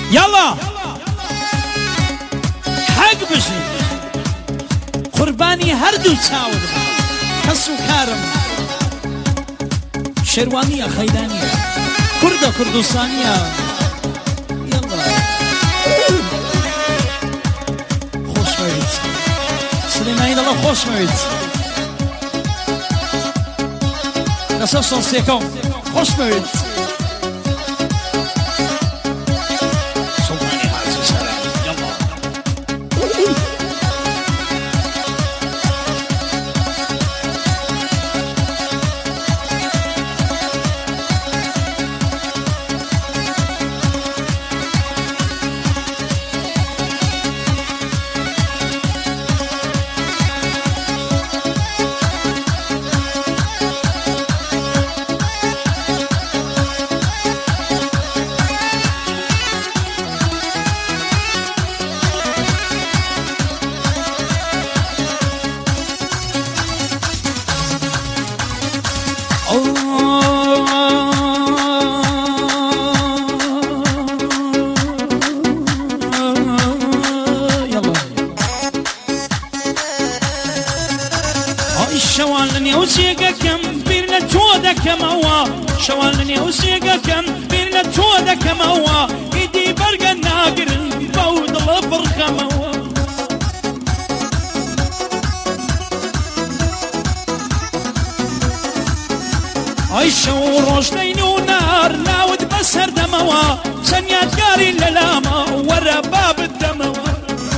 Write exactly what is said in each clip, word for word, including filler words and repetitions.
يلا حق بشي قرباني هردو تاور كسو كارم شروانية خيدانية كردة كردستانية يلا خوش مريت سليماني الله خوش مريت نصف صنصيكم خوش مريت شوالني وسيقا كم بيرنا تودا كموا شوالني وسيقا كم بيرنا تودا كموا ايدي برقا ناقر بود الابر خموا اي شو روش لين ونار ناود بسر دموا سنيات قاري للاما ورا باب الدموا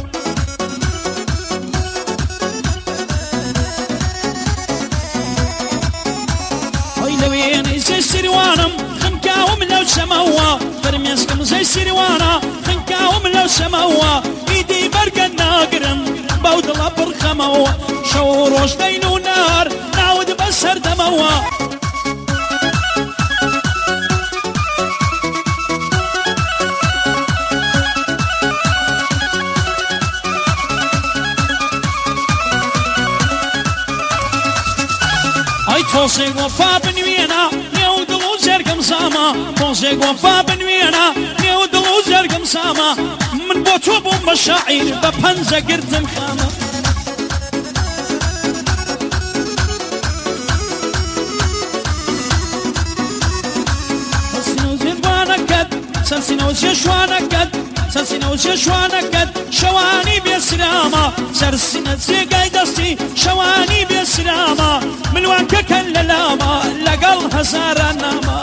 زي سروانم خنكاهم لو سموا فرميسكم زي سروانا خنكاهم لو سموا ايدي برقا ناقرم بود الابر خموا شوروش لين ونار نعود بسر دموا اي توصي وفا بنوينا نيودلو زرقم ساما توصي وفا بنوينا نيودلو زرقم ساما من بوتو بوم مشاعر ببنزة قرتم خاما سنسينو زربانا قد سنسينو زيشوانا قد سنسينو زيشوانا قد شواني بيسلاما سرسينا زيقاي دستي شواني بيسلاما من وانك كان للاما لقل هزار الناما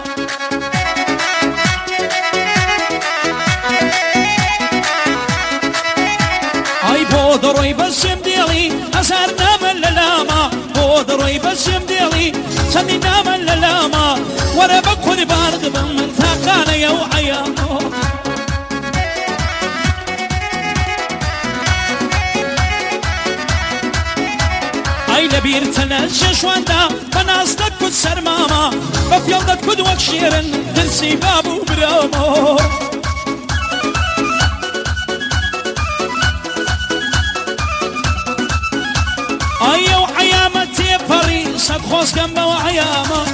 اي بودروي بسم ديلي هزار ناما للاما بودروي بسم ديلي سني ناما للاما ورا بكون بارد بمن ثاقانا يو عيامو اي لبير تنجش شواندا بناس دكود سرماما بفيل دكود وكشيرن تنسي بابو برامو اي وحيامة تيبري صد خوص جنبه وحيامة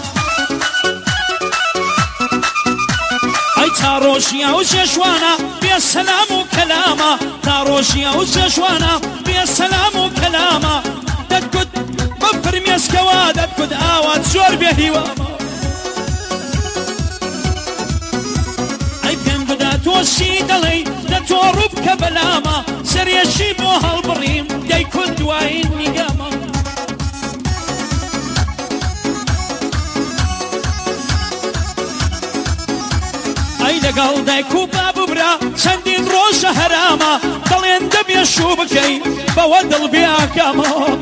اي تاروشيا وششوانا بيا سلام وكلاما تاروشيا وششوانا بيا سلام وكلاما دكود بفرم يسكوا دكود آوات زور بهيواما اي بهم بدا توشي دلي دتو ربك بلاما سريشي بو هالبريم داي كل دواين نقاما اي لقل دايكو بابو برا سندين روش هراما دلين دم يشوبكي بودل بياكاما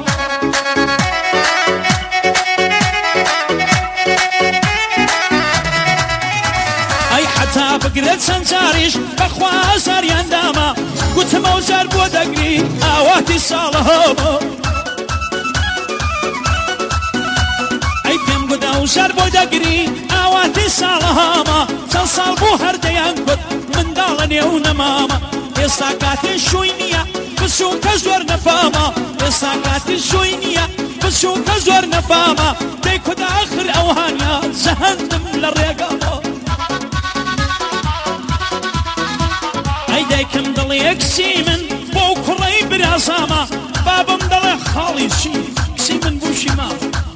اي حتى بقرد سنجاريش بخوا زاريان داما قلت موزار بودقري اواتي صالهاما اي بيم قد اوزار بودقري اواتي صالهاما سنصال بو هرديان قد من دالني ونماما يستاقاتي شوينيا بسو كزور نفاما يستاقاتي شوينيا بسو كزور نفاما ديكو دا اخر اوهانيا زهندم للرقاما دڵێ کسی من بۆ کوڕەی برازامە بابم دەڵێ خاڵی چی کسی من بوشی ما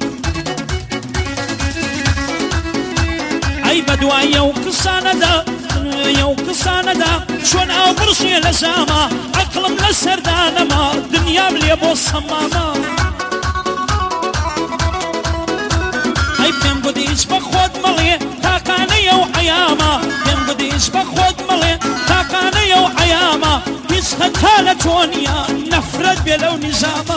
ئەی بەدوایە و قسانەدا یە و قسانەدا چۆن ئاو بڕشێ لە زامە عەقڵم لە سەردانەما دنیام لێ بۆ سەمامە ئەی پێم گوتی هیچ بە خۆت مەڵێ تاقانەیە و حەیامە پێم گوتی هیچ بە خۆت مەڵێ تاقانەیە و حەیامە هیچ خەتا لە تۆ نییە نەفرەت بێ لەو نیزامە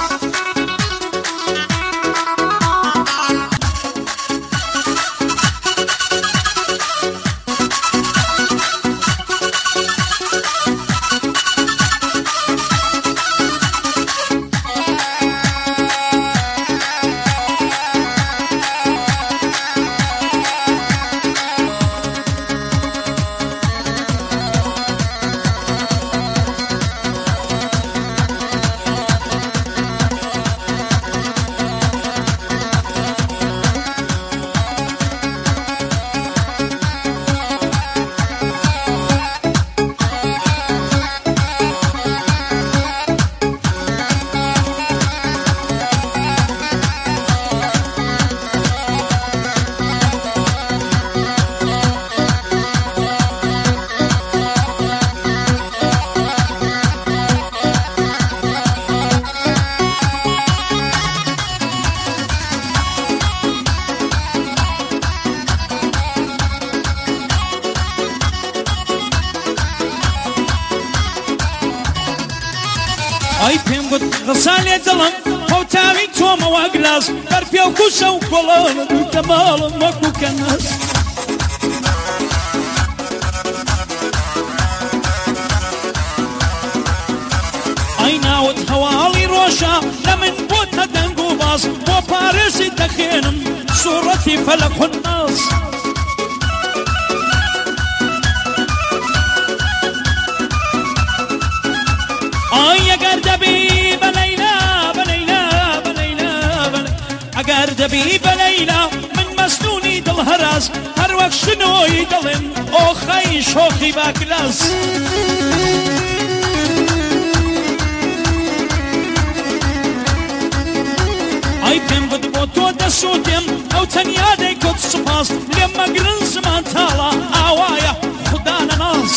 ئەی پێم گوت غەزالێ دڵم هەوتاوی تۆمەوە گلاس بەرپێ و کوشە و کۆڵانە دوتە ماڵم وەکو کەنەس ئەی ناوت هەواڵی ڕۆژە لە من بۆتە دەنگ و باس بۆ پارێزی دەخێنم سوورەتی فەلەق و ناس ئەگەر دەبی بە لەیلا بە لەیلا بە لەیلا ئەگەر دەبی بە لەیلا من مەستوونی دڵ هەراس هەر وەک شنۆی دڵێن ئۆخەی شۆخی باکلاس ئەی پێم گوت بۆ تۆ دەسووتێم ئەو تەنیا دەیکوت سوپاس لێم مەگرن زمان تاڵە ئاوایە خودا نەناس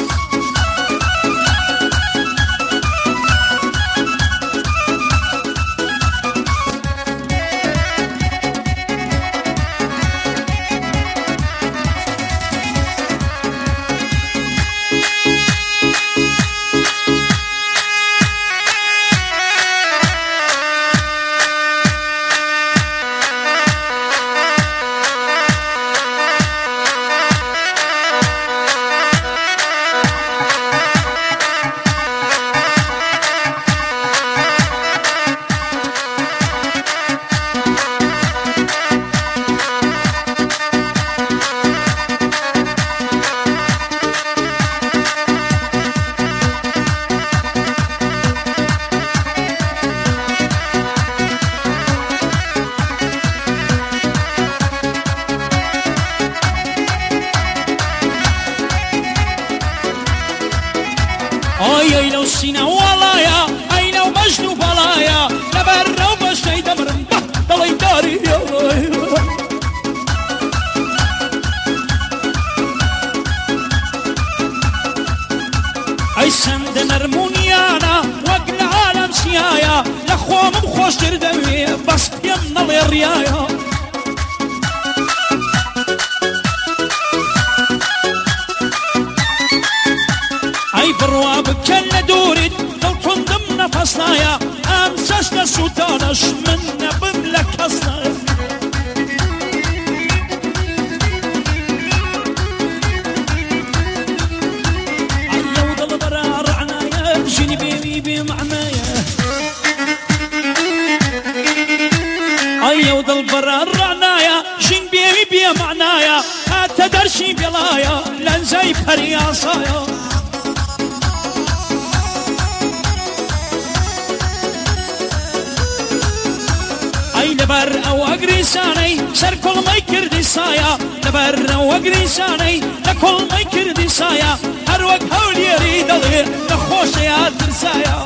ئەی لەو سینە وەڵایە ئەی لەو مەژن و بەڵایە لەبەر ئەو بەشەی دەمرم بە دڵی داری ئەی سەندە نەرمونیانە وەک لە عالەم سیایە لە خۆمم خۆشتر دەوێ بەس پێم نەڵێ ڕیایە ئەی بڕوا بکەن لە دوورت دڵتوندم نەفەس نایە ئەم چەشنە سووتانەش من نەبم لە کەس نایە ئەی لەو دڵبەرە ڕعنایە ژینی بێوی بێمەعنایە ئەی لەو دڵبەرە ڕعنایە ژین بێوی بێمەعنایە هاتە دەرشی بێڵایە لەنجەی پەریاسایە لەبەر ئەو ئەگریسانەی سەر کۆڵمەی کردی سا سایە لەبەرە وەگری شانەی لە کۆڵمەی کردی سایە هەر وەک هەولێری دەڵێ نەخۆشەیە ترسایە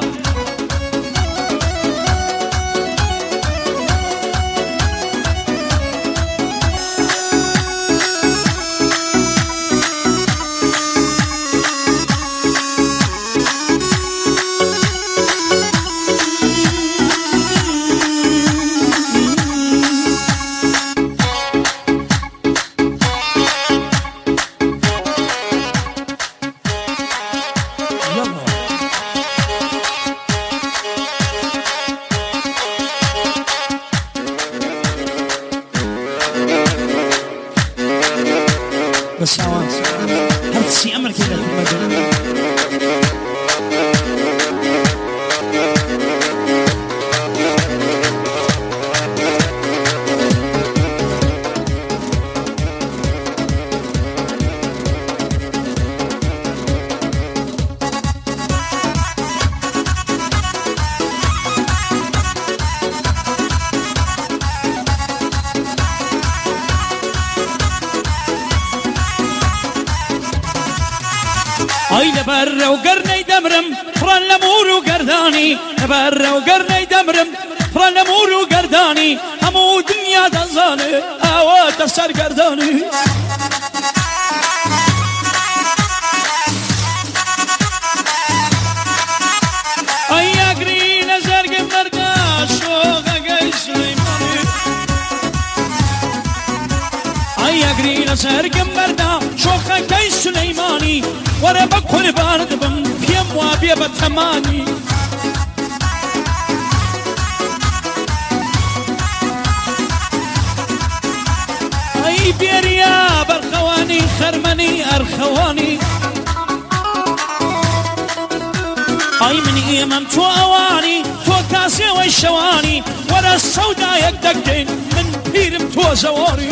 بس عوانس هل تسي أمر كده في المجال ئەی لەبەرە و گەرنەی دەمرم پڕە لە مور و گەردانی لەبەرە و گەرنەی دەمرم پڕە لە مور و گەردانی هەموو دنیا دەزانێ ئاواتە سەرگەردانی ئەی یاگری لە زەرگم بەرگا شۆغەگەی سولەیمانی ئەی یاگری لە زەرگم بەردا شۆخەکەی سولەیمانی وەرە بە قوربان دبم پێم وا بێ بە تەمانی ئەی بێریا بەرخەوانی خەرمەنی ئەرخەوانی ئەی من ئێمەم تۆ ئەوانی تۆ کاسێوەی شەوانی وەرە سەودایەک دەکەین من پیرم تۆ زەواری